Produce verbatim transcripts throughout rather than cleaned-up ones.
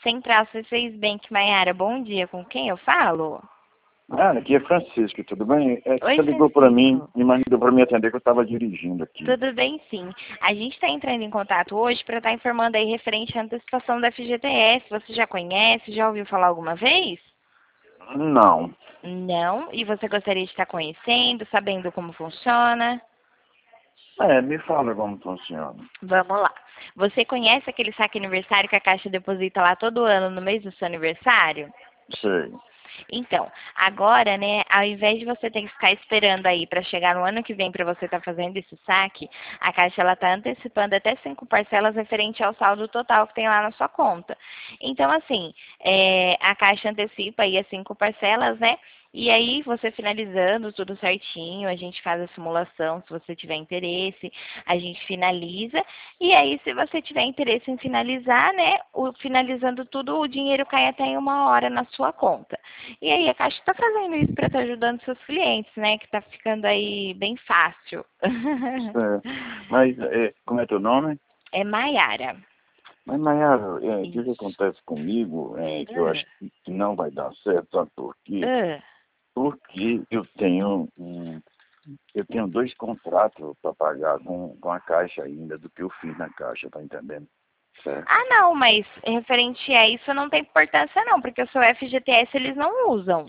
Central C seis Bank, Maiara, bom dia. Com quem eu falo? Ah, aqui é Francisco, tudo bem? É, Oi, você ligou para mim Francisco. e mandou para me atender que eu estava dirigindo aqui. Tudo bem, sim. A gente está entrando em contato hoje para estar informando aí referente à antecipação da F G T S. Você já conhece? Já ouviu falar alguma vez? Não. Não? E você gostaria de estar conhecendo, sabendo como funciona? É, me fala como funciona. Vamos lá. Você conhece aquele saque aniversário que a Caixa deposita lá todo ano no mês do seu aniversário? Sei. Então, agora, né, ao invés de você ter que ficar esperando aí para chegar no ano que vem para você estar fazendo esse saque, a Caixa ela está antecipando até cinco parcelas referente ao saldo total que tem lá na sua conta. Então, assim, é, a Caixa antecipa aí as cinco parcelas, né? E aí, você finalizando tudo certinho, a gente faz a simulação, se você tiver interesse, a gente finaliza. E aí, se você tiver interesse em finalizar, né, o, finalizando tudo, o dinheiro cai até em uma hora na sua conta. E aí, a Caixa está fazendo isso para estar ajudando seus clientes, né, que está ficando aí bem fácil. É, mas, é, como é teu nome? É Maiara. Mas, Mayara, é, o que, que Isso. acontece comigo é que eu Ah, acho que que não vai dar certo, sabe por quê? ah. Porque eu tenho, um, eu tenho dois contratos para pagar com, com a Caixa ainda do que eu fiz na Caixa, tá entendendo? Certo? Ah, não, mas referente a isso não tem importância não, porque o seu F G T S eles não usam.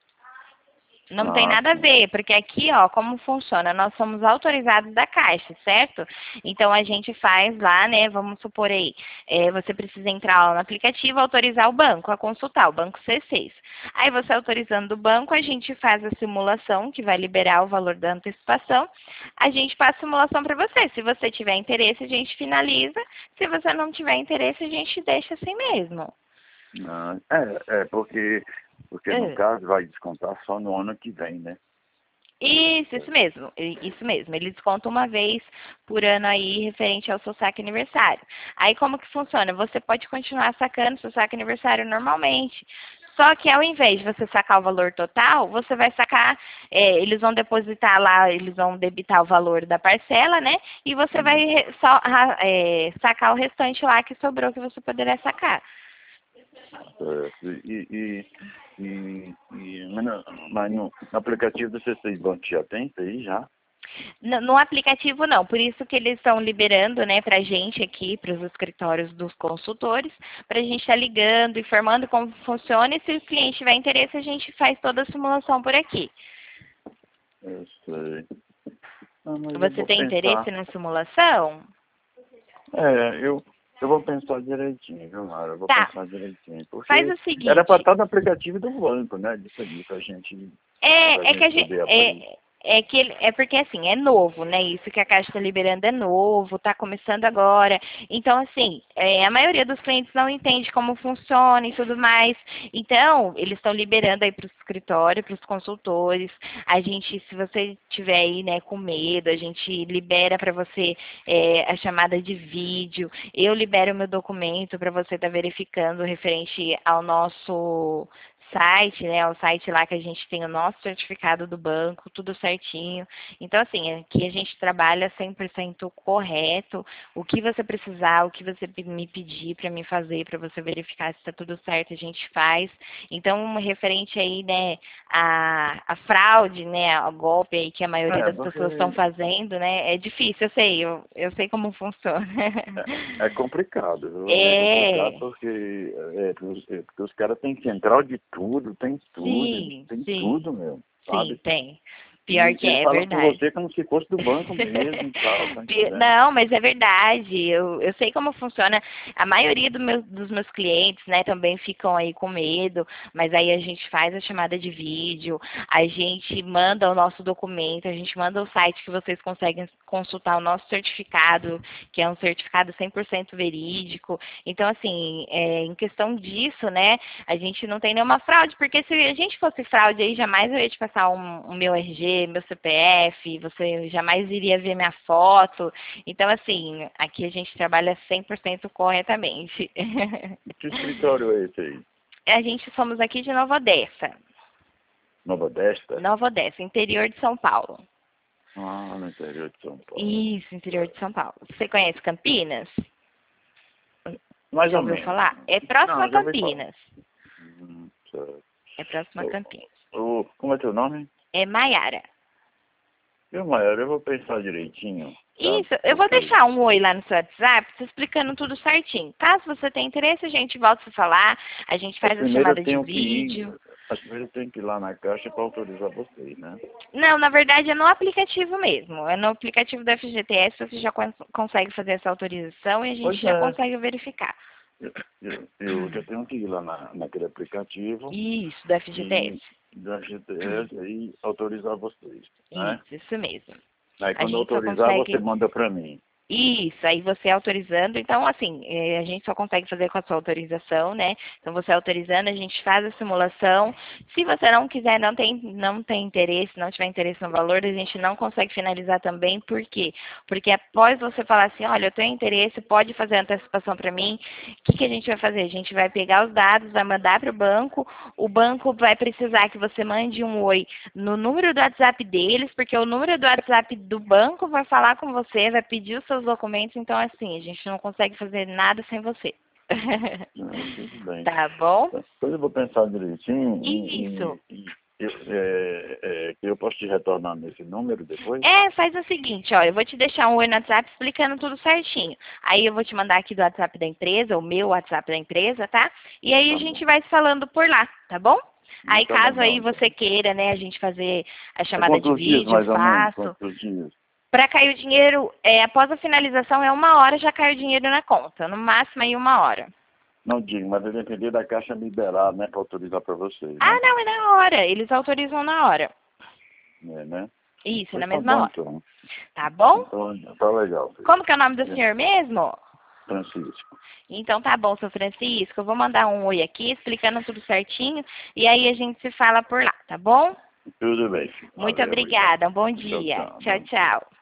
Não tem Ah, nada a sim. ver, porque aqui, ó, como funciona? Nós somos autorizados da Caixa, certo? Então a gente faz lá, né? Vamos supor aí, é, você precisa entrar lá no aplicativo, autorizar o banco a consultar, o banco C seis. Aí você autorizando o banco, a gente faz a simulação que vai liberar o valor da antecipação. A gente passa a simulação para você. Se você tiver interesse, a gente finaliza. Se você não tiver interesse, a gente deixa assim mesmo. Ah, é, é porque, porque no É. caso vai descontar só no ano que vem, né? Isso, isso mesmo, i- isso mesmo. Eles contam uma vez por ano aí referente ao seu saque aniversário. Aí como que funciona? Você pode continuar sacando seu saque aniversário normalmente. Só que ao invés de você sacar o valor total, você vai sacar, é, eles vão depositar lá, eles vão debitar o valor da parcela, né? E você vai Hum. re- só, ra- é, sacar o restante lá que sobrou que você poderá sacar. Certo. E, e, e, e mas, no, mas no aplicativo do C seis Bank já tem isso aí já? No, no aplicativo não, por isso que eles estão liberando, né, para a gente aqui, para os escritórios dos consultores, para a gente estar ligando, informando como funciona e se o cliente tiver interesse, a gente faz toda a simulação por aqui. Eu sei. Ah, mas eu Você vou tem pensar. interesse na simulação? É, eu, eu vou pensar direitinho, viu, Mara? Eu vou Tá, pensar direitinho. faz Porque o era para seguinte, estar no aplicativo do banco, né? Disso aí, pra gente, pra É, é que gente a gente, poder abrir. é, é que ele- é porque assim, é novo, né? Isso que a Caixa está liberando é novo, está começando agora. Então, assim, é, a maioria dos clientes não entende como funciona e tudo mais. Então, eles estão liberando aí para o escritório, para os consultores. A gente, se você tiver aí, né, com medo, a gente libera para você é, a chamada de vídeo. Eu libero o meu documento para você estar verificando referente ao nosso site, né? O site lá que a gente tem o nosso certificado do banco, tudo certinho. Então, assim, aqui a gente trabalha cem por cento correto. O que você precisar, o que você me pedir para me fazer, para você verificar se está tudo certo, a gente faz. Então, referente aí, né, a, a fraude, né, ao golpe aí que a maioria É, das porque pessoas estão fazendo, né, é difícil, eu sei, eu, eu sei como funciona. é, é complicado, viu? É complicado É, porque, é, porque os, é, porque os caras têm central de tudo, tem tudo, eles sim, têm sim. tudo, meu, Sim, sabe? tem. Pior E que eles é, é falam com verdade. você como se fosse do banco mesmo e tal, tá Pi- entendendo? Não, mas é verdade. Eu, eu sei como funciona. A maioria do meu- dos meus clientes, né, também ficam aí com medo, mas aí a gente faz a chamada de vídeo, a gente manda o nosso documento, a gente manda o site que vocês conseguem consultar o nosso certificado, que é um certificado cem por cento verídico. Então, assim, é, em questão disso, né, a gente não tem nenhuma fraude, porque se a gente fosse fraude aí, jamais eu ia te passar um, o meu R G, meu C P F, você jamais iria ver minha foto. Então, assim, aqui a gente trabalha cem por cento corretamente. Que escritório é esse aí? A gente somos aqui de Nova Odessa. Nova Odessa? Nova Odessa, interior de São Paulo. Ah, no interior de São Paulo. Isso, interior de São Paulo. Você conhece Campinas? Mais Já ou ouviu menos. falar? É próximo Não, a já ouvi falar. Campinas. Hum, certo. É próximo a Campinas. Ô, como é teu nome? É Maiara. Meu maior, eu vou pensar direitinho, tá? Isso, eu vou Porque deixar um oi lá no seu WhatsApp, te explicando tudo certinho. Caso você tenha interesse, a gente volta a se falar, a gente mas faz a primeiro eu chamada de tenho que vídeo. ir, mas primeiro eu tenho que ir lá na caixa para autorizar vocês, né? Não, na verdade é no aplicativo mesmo. É no aplicativo da F G T S, você já cons- consegue fazer essa autorização e a gente Pois já é, consegue verificar. eu, eu, eu já tenho que ir lá na, naquele aplicativo Isso, da e F G T S. da G T S e autorizar vocês, né? Isso, isso mesmo. Aí A quando gente só autorizar, você consegue. manda para mim. Isso, aí você autorizando, então assim, eh, a gente só consegue fazer com a sua autorização, né? Então você autorizando, a gente faz a simulação. Se você não quiser, não tem, não tem interesse, não tiver interesse no valor, a gente não consegue finalizar também. Por quê? Porque após você falar assim, olha, eu tenho interesse, pode fazer a antecipação para mim, o que, que a gente vai fazer? A gente vai pegar os dados, vai mandar para o banco, o banco vai precisar que você mande um oi no número do WhatsApp deles, porque o número do WhatsApp do banco vai falar com você, vai pedir os seus documentos, então assim, a gente não consegue fazer nada sem você. Ah, tudo bem. Tá bom? Depois eu vou pensar direitinho e, Isso. e, e eu, é, é, eu posso te retornar nesse número depois? É, faz o seguinte, ó, eu vou te deixar um oi no WhatsApp explicando tudo certinho. Aí eu vou te mandar aqui do WhatsApp da empresa, o meu WhatsApp da empresa, tá? E aí a Tá gente bom. vai se falando por lá, tá bom? Não Aí tá caso legal, aí então. você queira, né, a gente fazer a É chamada de quantos dias, vídeo, eu mais ou menos? faço. Quantos dias? Para cair o dinheiro, é, após a finalização, é uma hora já cai o dinheiro na conta. No máximo aí uma hora. Não digo, mas eu depender da caixa liberar, né, para autorizar para vocês, Ah, né? não, é na hora. Eles autorizam na hora. É, né? Isso, Pois na tá mesma bom, hora. então. Tá bom? Então, tá legal, filho. Como que é o nome do É, senhor mesmo? Francisco. Então tá bom, seu Francisco. Eu vou mandar um oi aqui, explicando tudo certinho. E aí a gente se fala por lá, tá bom? Tudo bem, filho. Muito Valeu, obrigado. obrigada. Um bom Tchau, dia. tchau. Tchau, tchau.